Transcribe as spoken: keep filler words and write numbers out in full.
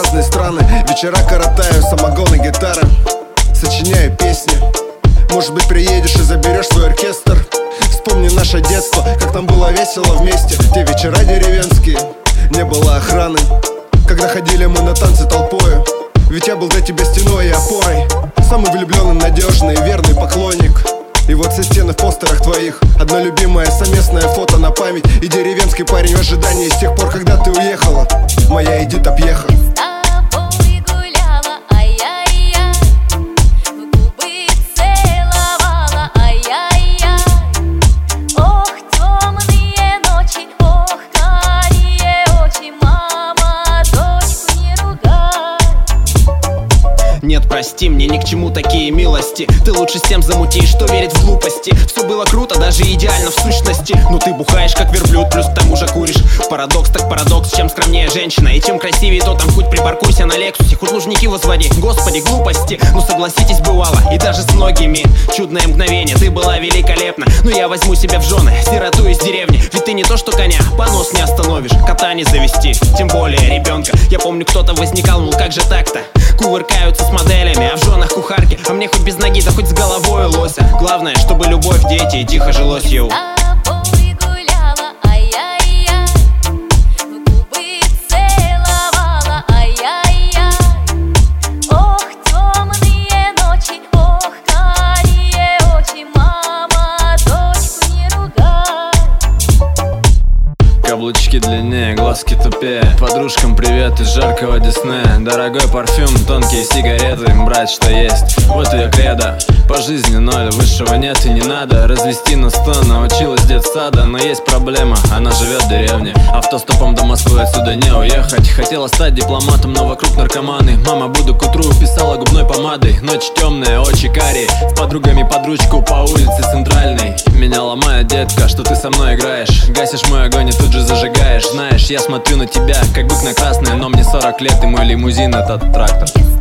разные страны. Вечера коротаю, самогон и гитара. Сочиняю песни. Может быть, приедешь и заберешь свой оркестр. Вспомни наше детство, как там было весело вместе. Те вечера деревенские, не было охраны, когда ходили мы на танцы толпою. Ведь я был для тебя стеной и опорой, самый влюбленный, надежный и верный поклонник. И вот все стены в постерах твоих, одно любимое совместное фото на память. И деревенский парень в ожидании с тех пор, когда ты уехала. Моя Эдит объехала. Нет, прости, мне ни к чему такие милости. Ты лучше с тем замутишь, что верит в глупости. Все было круто, даже идеально в сущности. Но ты бухаешь как верблюд, плюс к тому же куришь. Парадокс так парадокс, чем скромнее женщина и чем красивее, то там хоть припаркуйся на Лексусе, хоть лужники возводи. Господи, глупости, ну согласитесь, бывало. И даже с многими чудное мгновение. Ты была великолепна, но я возьму себя в жены сироту из деревни. Ведь ты не то что коня, понос не остановишь, кота не завести, тем более ребенка. Я помню, кто-то возникал, мол, как же так-то? Кувыркаются с моделями, а в женах кухарки. А мне хоть без ноги, да хоть с головой лося. Главное, чтобы любовь, дети и тихо жилось, йоу. Каблучки длиннее, глазки тупее. Подружкам привет из жаркого Диснея. Дорогой парфюм, тонкие сигареты, брать что есть, вот ее кредо. По жизни ноль, высшего нет и не надо. Развести на сто научилась детсада. Но есть проблема, она живет в деревне. Автостопом до Москвы отсюда не уехать. Хотела стать дипломатом, но вокруг наркоманы. Мама, буду к утру, писала губной помадой. Ночь темная, очи карие, с подругами под ручку по улице Центральной. Меня ломает, детка, что ты со мной играешь. Гасишь мой огонь и тут же зажигаешь. Знаешь, я смотрю на тебя, как бык на красное. Но мне сорок лет и мой лимузин этот трактор.